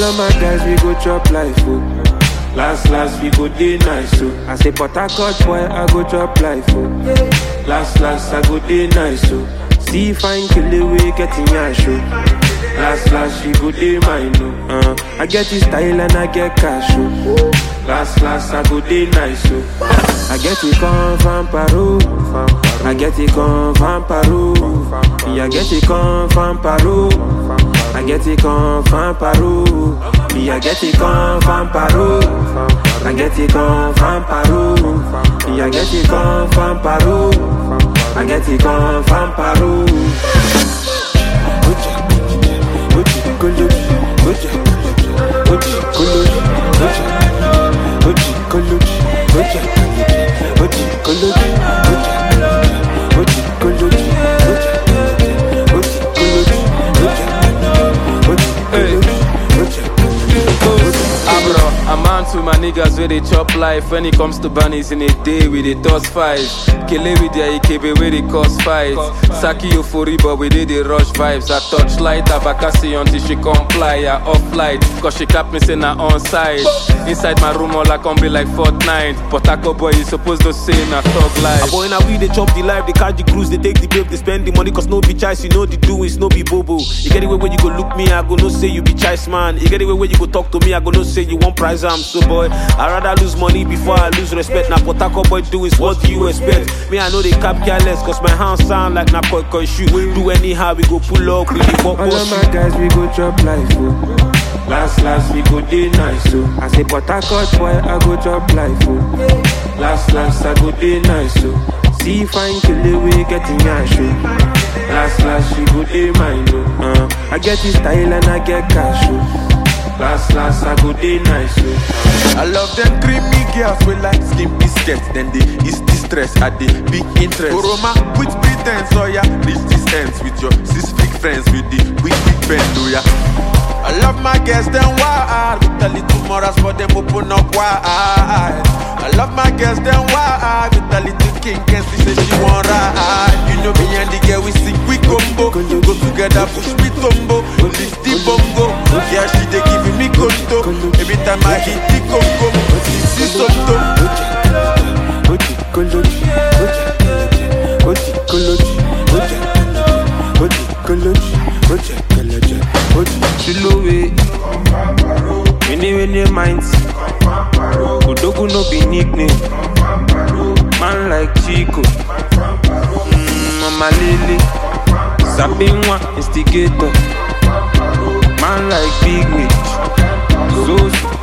of my guys, we go chop life, oh. Last, we go day nice, oh. I say, but I cut boy, I go chop life, oh. Last, I go day nice, oh. See fine kill the way getting your show. Last, she go day mine, oh. I get this style and I get cash, oh. Last, I go day nice, oh. I get it come from Peru. I get it come from Peru. I get it come from Peru. I get it come from Peru. I get it come from Peru. I get it come from Peru. I get it come from Peru. I get it come from Peru. I'm on to my niggas where they chop life. When it comes to bunnies in a day, we they toss five. Kele with their IKB where they cause fight. Saki euphoria, but we did the rush vibes. I touch light, Abakasi until she comply. I off light, cause she cap me saying I on side. Inside my room all I can be like Fortnite. But Taco boy you supposed to say na thug life. A boy now we they chop the life, they catch the cruise, they take the babe, they spend the money. Cause no be choice, you know the doings, no be bobo. You get it where you go look me, I go no say you be choice man. You get it where you go talk to me, I go no say you want prize. I'm so boy, I rather lose money before I lose respect. Now what Taco boy do is what do you expect? Me I know they cap careless, cause my hands sound like na koi shoe. Do anyhow we go pull up with the all of my guys we go chop life, oh. Last, we go day nice, oh. I say but I cut boy, I go chop life, oh. Last, I go day nice, oh. See fine kill the way getting your show. Last, she go day mine, oh. I get this style and I get cash, oh. Last, I go day nice, oh. I love them creamy girls with like skin biscuits. Then they is distress at the big interest. Oroma with pretense, oh yeah. Reach this ends with your 6 big friends with the big bend, oh yeah. I love my girls, them wild. With a little morals, but them open up wide. I love my girls, them wild. With a little king, can see say she want ride. You know me and the girl, we sing, we combo. Go together, push me tumbo. Lift the bongo. Yeah, she they giving me conto. Every time I hit the congo, this is soto. Chilowe, many minds. Kodogu no be nickname. Man like Chico, Mama Lily, Sabinwa instigator. Man like Big Mitch, Zozo.